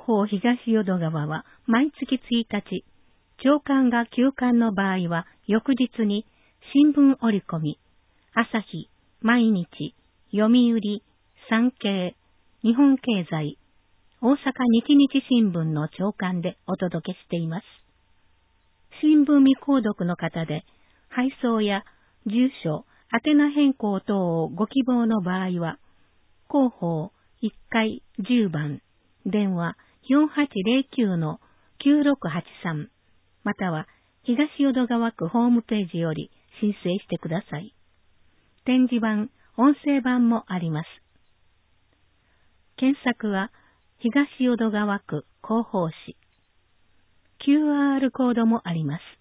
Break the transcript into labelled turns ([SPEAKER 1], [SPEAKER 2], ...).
[SPEAKER 1] 報東淀川は毎月1日、朝刊が休刊の場合は翌日に新聞折り込み、朝日、毎日、読売、産経、日本経済、大阪日日新聞の朝刊でお届けしています。新聞未購読の方で、配送や住所、宛名変更等をご希望の場合は、広報1階10番、電話4809-9683、または東淀川区ホームページより申請してください。展示版、音声版もあります。検索は東淀川区広報誌。QR コードもあります。